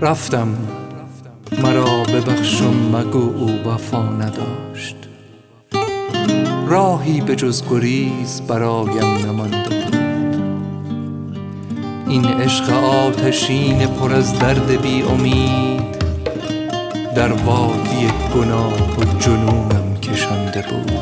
رفتم مرا ببخش و مگو او وفا نداشت. راهی به جز گریز برایم نمانده بود. این عشق آتشین پر از درد بی امید در وادی گناه و جنونم کشانده بود.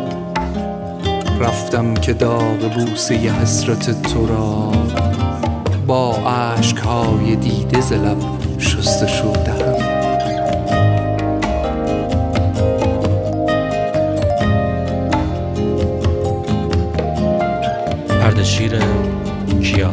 رفتم که داغ بوسه ی حسرت تو را با اشک‌های دیده ز لب شستشو دهم. اردشیر کیا،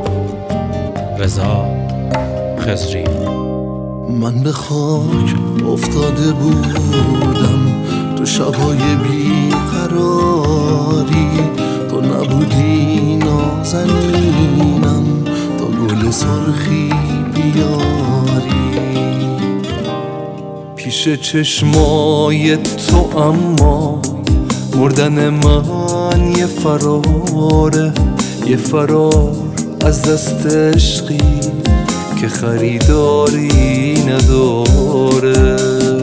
رضا خضری. من به خاک افتاده بودم تو شبای بیقراری، تو نبودی نازنینم تا گل سرخی بیاری. پیش چشمای تو اما مردن من یه فراره، یه فرار از دست عشقی که خریداری نداره.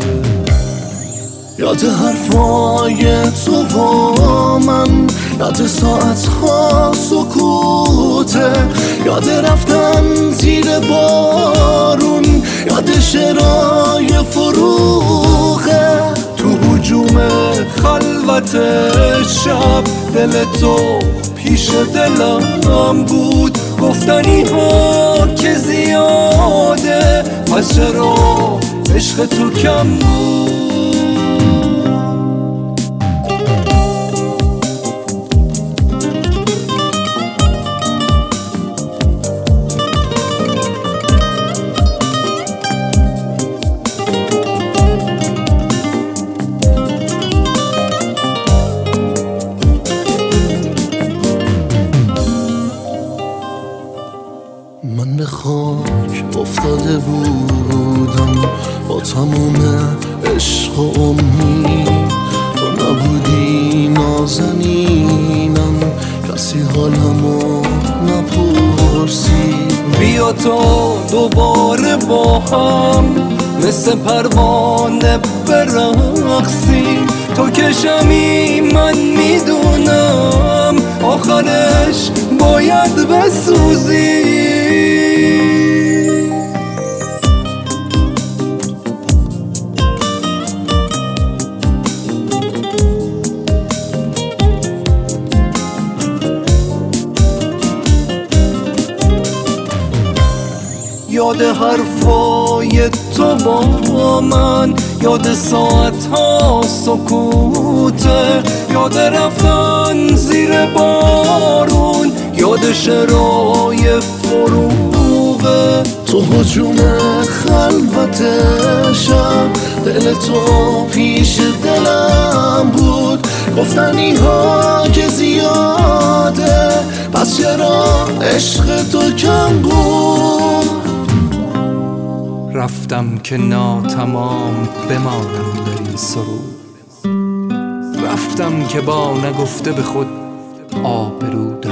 یاد حرفای تو با من، یاد ساعتها سکوته، یاد رفتن زیر بارون، یاد شعرهای فروغه. تو هجوم خلوت شب دل تو پیش دلم بود، گفتنی ها که زیاده، پس چرا عشق تو کم بود؟ من به خاک افتاده بودم با تموم عشق و امید، تو نبودی نازنینم کسی حالمو نپرسید. بیا تا دوباره با هم مثل پروانه برقصیم، تو که شمی من میدونم آخرش باید بسوزی. یاد حرفای تو با من، یاد ساعتها سکوته، یاد رفتن زیر بارون، یاد شعرهای فروغه. تو هجوم خلوت شب دل تو پیش دلم بود، گفتنی ها که زیاده، پس چرا عشق تو کم بود؟ رفتم که ناتمام بمانم در این سرود، رفتم که با نگفته به خود آبرو